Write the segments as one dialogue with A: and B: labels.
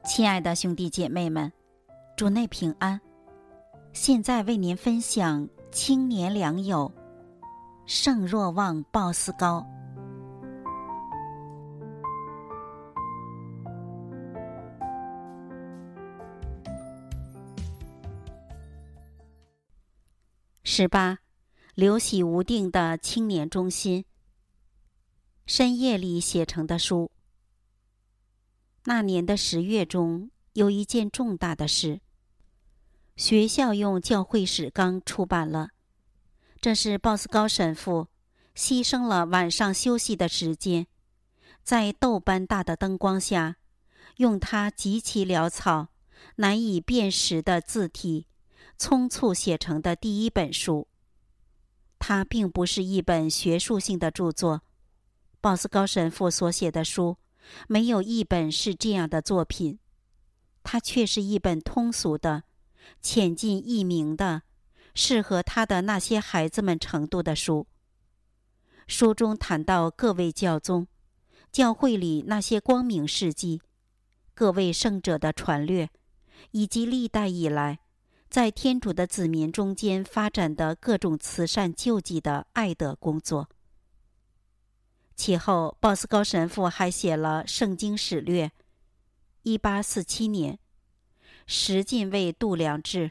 A: 亲爱的兄弟姐妹们，主内平安。现在为您分享青年良友，圣若望鲍斯高。18，流喜无定的青年中心。深夜里写成的书。那年的10月中，有一件重大的事，学校用教会史纲出版了。这是鲍斯高神父牺牲了晚上休息的时间，在豆般大的灯光下，用他极其潦草、难以辨识的字体，匆促写成的第一本书。它并不是一本学术性的著作，鲍斯高神父所写的书没有一本是这样的作品，它却是一本通俗的、浅近易明的、适合他的那些孩子们程度的书。书中谈到各位教宗、教会里那些光明事迹、各位圣者的传略，以及历代以来在天主的子民中间发展的各种慈善救济的爱德工作。其后，鲍斯高神父还写了《圣经史略》（1847年），十进位度量制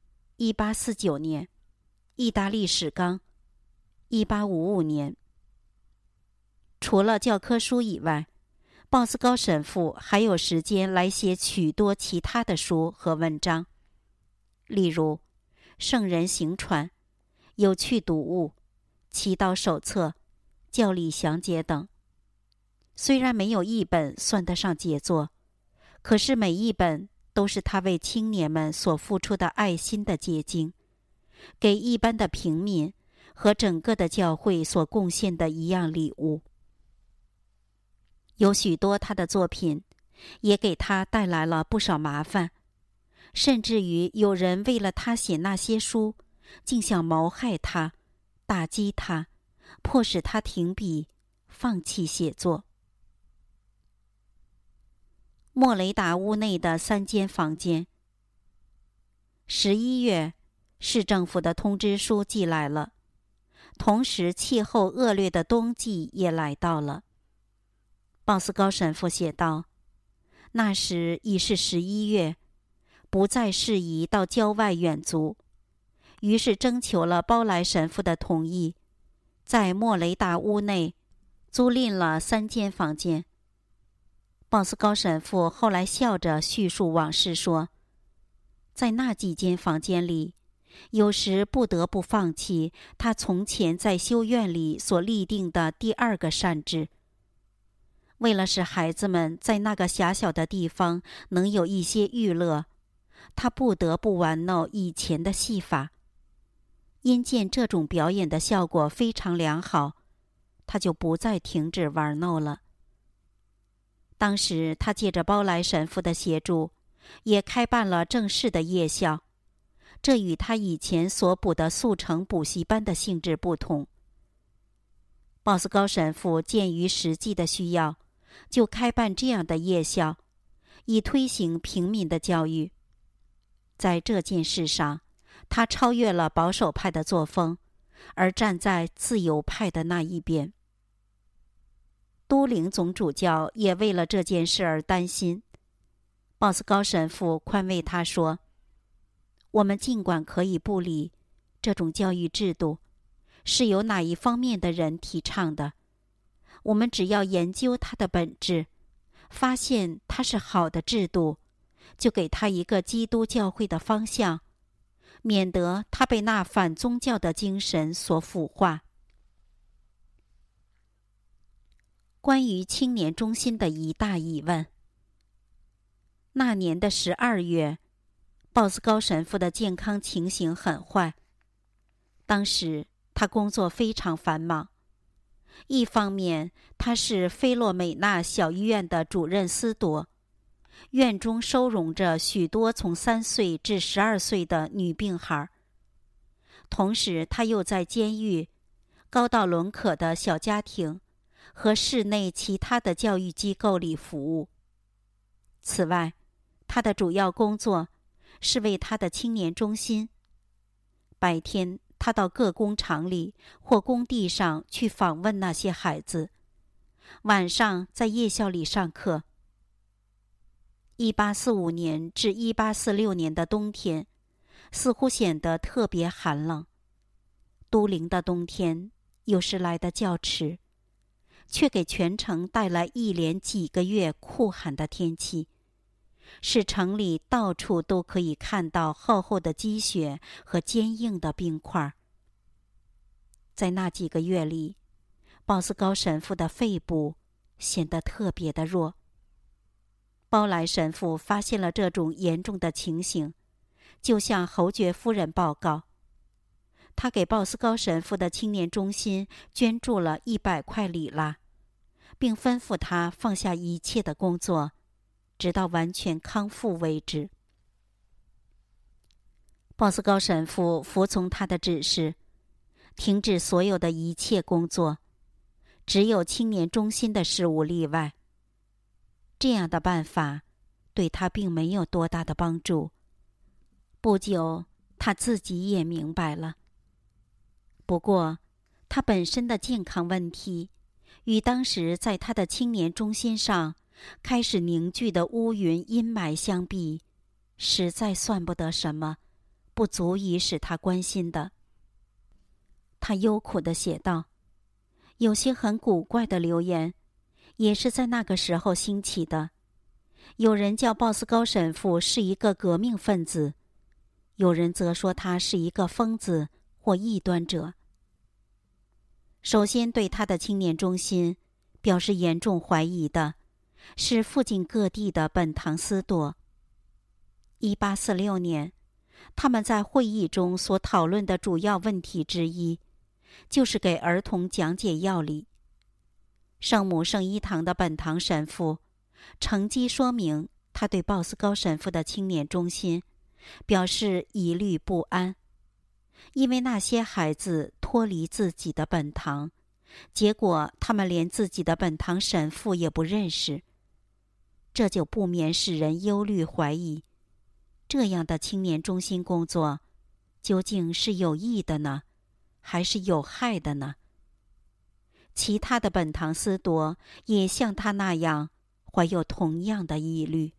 A: （1849年），意大利史纲（1855年）。除了教科书以外，鲍斯高神父还有时间来写许多其他的书和文章，例如《圣人行传》、有趣读物、祈祷手册、教理详解等。虽然没有一本算得上杰作，可是每一本都是他为青年们所付出的爱心的结晶，给一般的平民和整个的教会所贡献的一样礼物。有许多他的作品也给他带来了不少麻烦，甚至于有人为了他写那些书，竟想谋害他、打击他，迫使他停笔，放弃写作。莫雷达屋内的3间房间。11月，市政府的通知书寄来了，同时气候恶劣的冬季也来到了。鲍斯高神父写道：那时已是11月，不再适宜到郊外远足，于是征求了包莱神父的同意，在莫雷达屋内租赁了3间房间。鲍斯高神父后来笑着叙述往事说，在那几间房间里，有时不得不放弃他从前在修院里所立定的第2个善制。为了使孩子们在那个狭小的地方能有一些娱乐，他不得不玩弄以前的戏法。因见这种表演的效果非常良好，他就不再停止玩弄了。当时他借着包莱神父的协助，也开办了正式的夜校，这与他以前所补的速成补习班的性质不同。鲍斯高神父鉴于实际的需要，就开办这样的夜校，以推行平民的教育。在这件事上，他超越了保守派的作风，而站在自由派的那一边。都灵总主教也为了这件事而担心。鲍斯高神父宽慰他说，我们尽管可以不理这种教育制度是由哪一方面的人提倡的，我们只要研究它的本质，发现它是好的制度，就给它一个基督教会的方向，免得它被那反宗教的精神所腐化。关于青年中心的一大疑问。那年的12月，鲍斯高神父的健康情形很坏。当时他工作非常繁忙，一方面他是菲洛美纳小医院的主任司铎，院中收容着许多从3岁至12岁的女病孩，同时他又在监狱、高道伦可的小家庭和市内其他的教育机构里服务。此外， 他的主要工作是为他的青年中心。白天，他到各工厂里或工地上去访问那些孩子，晚上在夜校里上课。1845年至1846年的冬天，似乎显得特别寒冷。都灵的冬天有时来得较迟，却给全城带来一连几个月酷寒的天气，使城里到处都可以看到厚厚的积雪和坚硬的冰块。在那几个月里，鲍斯高神父的肺部显得特别的弱。包莱神父发现了这种严重的情形，就向侯爵夫人报告。他给鲍斯高神父的青年中心捐助了100块里拉，并吩咐他放下一切的工作，直到完全康复为止。鲍斯高神父服从他的指示，停止所有的一切工作，只有青年中心的事务例外。这样的办法对他并没有多大的帮助。不久，他自己也明白了。不过，他本身的健康问题与当时在他的青年中心上开始凝聚的乌云阴霾相比，实在算不得什么，不足以使他关心的。他忧苦地写道：有些很古怪的流言也是在那个时候兴起的。有人叫鲍斯高神父是一个革命分子，有人则说他是一个疯子或异端者。首先对他的青年中心表示严重怀疑的是附近各地的本堂司铎。1846年，他们在会议中所讨论的主要问题之一，就是给儿童讲解要理。圣母圣一堂的本堂神父乘机说明他对鲍斯高神父的青年中心表示疑虑不安，因为那些孩子脱离自己的本堂，结果他们连自己的本堂神父也不认识。这就不免使人忧虑怀疑，这样的青年中心工作究竟是有益的呢，还是有害的呢？其他的本堂司铎也像他那样怀有同样的疑虑。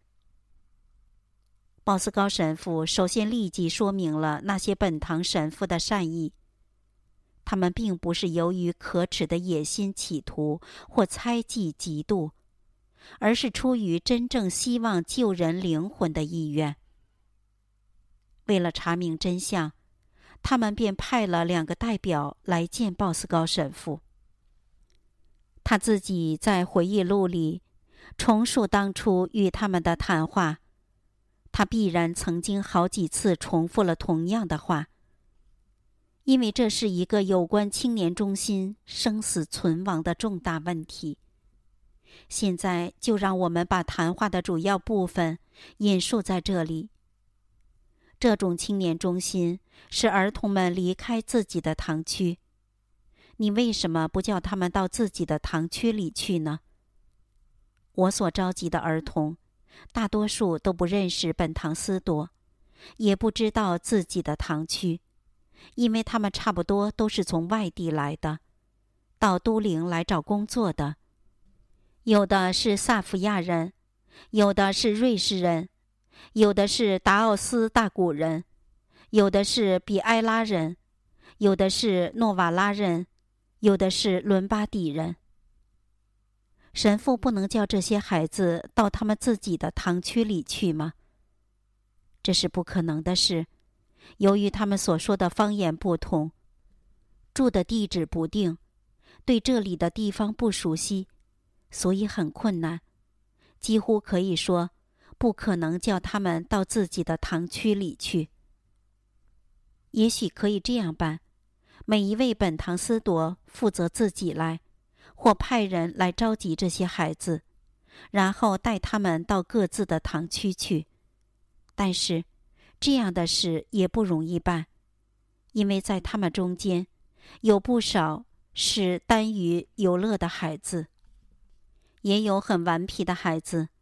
A: 鲍斯高神父首先立即说明了那些本堂神父的善意，他们并不是由于可耻的野心企图或猜忌嫉妒，而是出于真正希望救人灵魂的意愿。为了查明真相，他们便派了2个代表来见鲍斯高神父。他自己在回忆录里重述当初与他们的谈话，他必然曾经好几次重复了同样的话，因为这是一个有关青年中心生死存亡的重大问题。现在就让我们把谈话的主要部分引述在这里。这种青年中心使儿童们离开自己的堂区，你为什么不叫他们到自己的堂区里去呢？我所召集的儿童，大多数都不认识本堂司铎，也不知道自己的堂区，因为他们差不多都是从外地来的，到都灵来找工作的。有的是萨伏亚人，有的是瑞士人，有的是达奥斯大古人，有的是比埃拉人，有的是诺瓦拉人，有的是伦巴底人。神父不能叫这些孩子到他们自己的堂区里去吗？这是不可能的事，由于他们所说的方言不同，住的地址不定，对这里的地方不熟悉，所以很困难，几乎可以说不可能叫他们到自己的堂区里去。也许可以这样办，每一位本堂司铎负责自己来，或派人来召集这些孩子，然后带他们到各自的堂区去。但是这样的事也不容易办，因为在他们中间有不少是耽于游乐的孩子，也有很顽皮的孩子，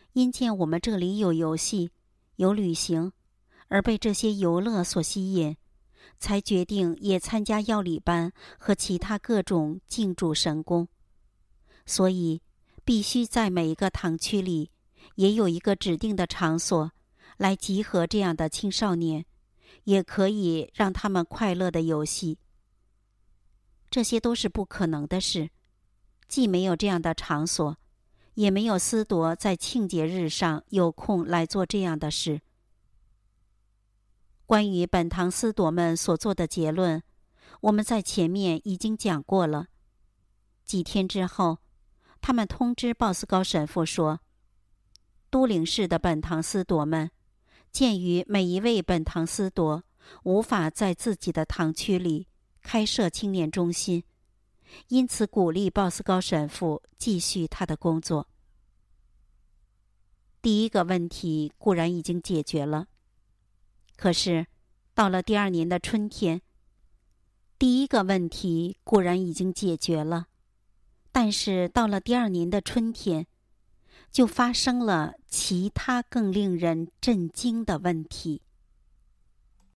A: 因见我们这里有游戏、有旅行，而被这些游乐所吸引，才决定也参加药理班和其他各种敬主神功。所以必须在每一个堂区里也有一个指定的场所来集合这样的青少年，也可以让他们快乐的游戏。这些都是不可能的事，既没有这样的场所，也没有司铎在庆节日上有空来做这样的事。关于本堂司铎们所做的结论，我们在前面已经讲过了。几天之后，他们通知鲍斯高神父说，都灵市的本堂司铎们，鉴于每一位本堂司铎无法在自己的堂区里开设青年中心，因此鼓励鲍斯高神父继续他的工作。第一个问题固然已经解决了，可是到了第二年的春天，第一个问题固然已经解决了，但是到了第二年的春天，就发生了其他更令人震惊的问题。